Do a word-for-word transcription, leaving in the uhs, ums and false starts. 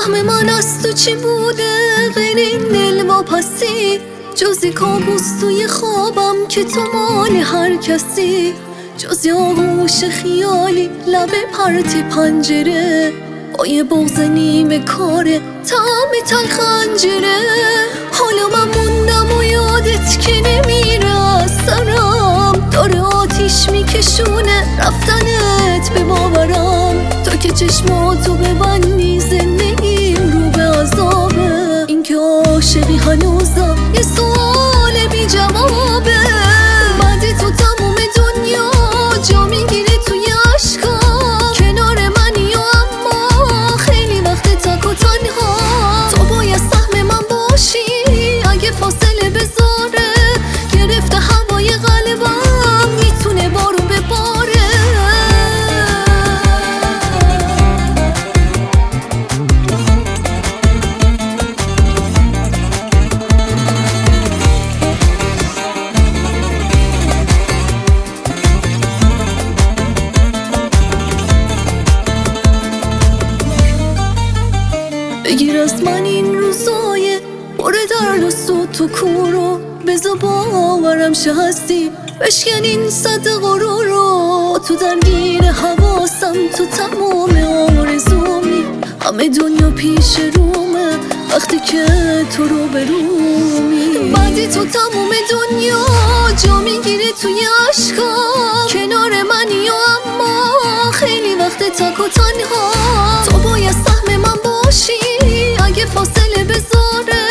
سهم من از تو چی بوده غیر این دلواپسی؟ جزی کابوس توی خوابم که تو مال هر کسی، جزی آغوش خیالی لب پرتی پنجره، با یه بغض نیمه کاره طعم تلخ خنجره. حالا من موندم و یادت که نمیره از سرم، داره آتیش میکشونه رفتنت به باورم. تو که چشماتو ببندی زندگیم رو به عذابه، این که عاشقی هنوزم یه سوال بی جوابه. بعد تو تموم دنیا جا میگیره توی عشقام، کنار منی و اما خیلی وقت تک و تنها. تو باید سهم من باشی اگه فاصله بذاره، گرفته هوای قلبم میتونه بارون بباره. بگیر از من این روزای پر درد و سوت و کورو، بذار باورم شه هستی بشکن این صد غرور رو. تو درگیر حواسم تو تمام آرزومی، همه دنیا پیش رومه وقتی که تو رو برومی. بعد تو تمام دنیا جا میگیره توی عشقام، کنار منی و اما خیلی وقت تک و تنها. تو باید سهم من باشی اگه فاصله بذاره،